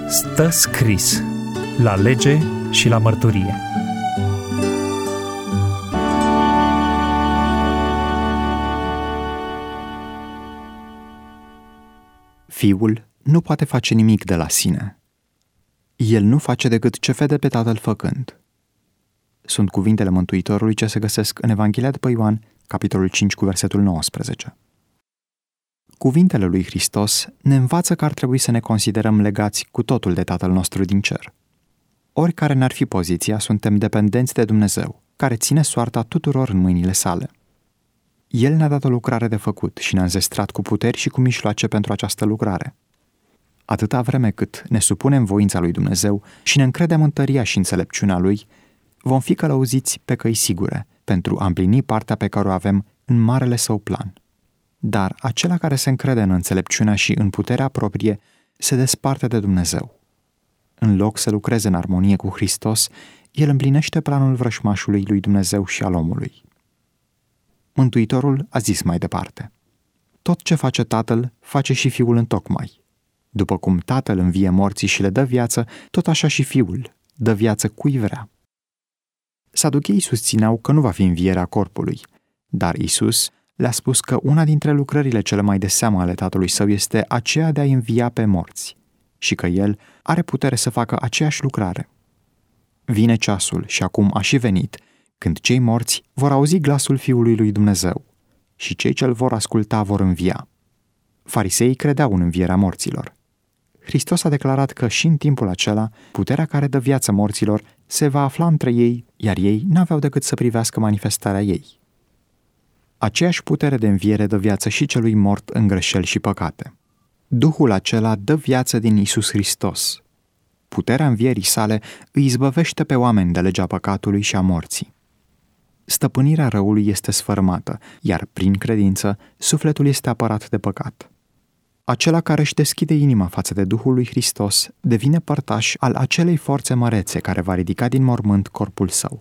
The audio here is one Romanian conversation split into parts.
Stă scris la lege și la mărturie. Fiul nu poate face nimic de la sine. El nu face decât ce vede pe Tatăl făcând. Sunt cuvintele Mântuitorului ce se găsesc în Evanghelia după Ioan, capitolul 5, cu versetul 19. Cuvintele lui Hristos ne învață că ar trebui să ne considerăm legați cu totul de Tatăl nostru din cer. Oricare n-ar fi poziția, suntem dependenți de Dumnezeu, care ține soarta tuturor în mâinile sale. El ne-a dat o lucrare de făcut și ne-a înzestrat cu puteri și cu mijloace pentru această lucrare. Atâta vreme cât ne supunem voința lui Dumnezeu și ne încredem în tăria și înțelepciunea lui, vom fi călăuziți pe căi sigure pentru a împlini partea pe care o avem în marele său plan. Dar acela care se încrede în înțelepciunea și în puterea proprie se desparte de Dumnezeu. În loc să lucreze în armonie cu Hristos, el împlinește planul vrășmașului lui Dumnezeu și al omului. Mântuitorul a zis mai departe: tot ce face Tatăl, face și Fiul întocmai. După cum Tatăl învie morții și le dă viață, tot așa și Fiul dă viață cui vrea. Saducheii susțineau că nu va fi învierea corpului, dar Iisus le-a spus că una dintre lucrările cele mai de seamă ale Tatălui Său este aceea de a învia pe morți și că El are putere să facă aceeași lucrare. Vine ceasul și acum a și venit, când cei morți vor auzi glasul Fiului lui Dumnezeu și cei ce-L vor asculta vor învia. Fariseii credeau în învierea morților. Hristos a declarat că și în timpul acela, puterea care dă viață morților se va afla între ei, iar ei n-aveau decât să privească manifestarea ei. Aceeași putere de înviere dă viață și celui mort în greșeli și păcate. Duhul acela dă viață din Iisus Hristos. Puterea învierii sale îi izbăvește pe oameni de legea păcatului și a morții. Stăpânirea răului este sfărâmată, iar prin credință, sufletul este apărat de păcat. Acela care își deschide inima față de Duhul lui Hristos devine părtaș al acelei forțe mărețe care va ridica din mormânt corpul său.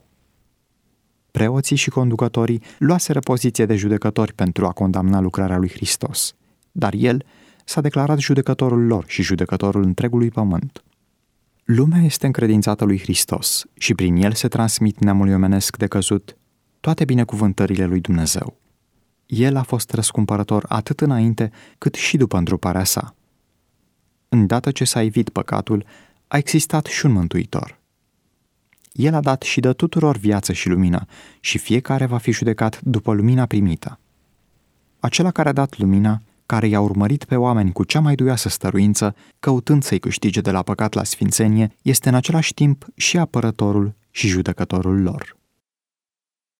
Preoții și conducătorii luaseră poziție de judecători pentru a condamna lucrarea lui Hristos, dar el s-a declarat judecătorul lor și judecătorul întregului pământ. Lumea este încredințată lui Hristos și prin el se transmit neamului omenesc de căzut toate binecuvântările lui Dumnezeu. El a fost răscumpărător atât înainte cât și după întruparea sa. Îndată ce s-a ivit păcatul, a existat și un mântuitor. El a dat și dă tuturor viață și lumină și fiecare va fi judecat după lumina primită. Acela care a dat lumina, care i-a urmărit pe oameni cu cea mai duioasă stăruință, căutând să-i câștige de la păcat la sfințenie, este în același timp și apărătorul și judecătorul lor.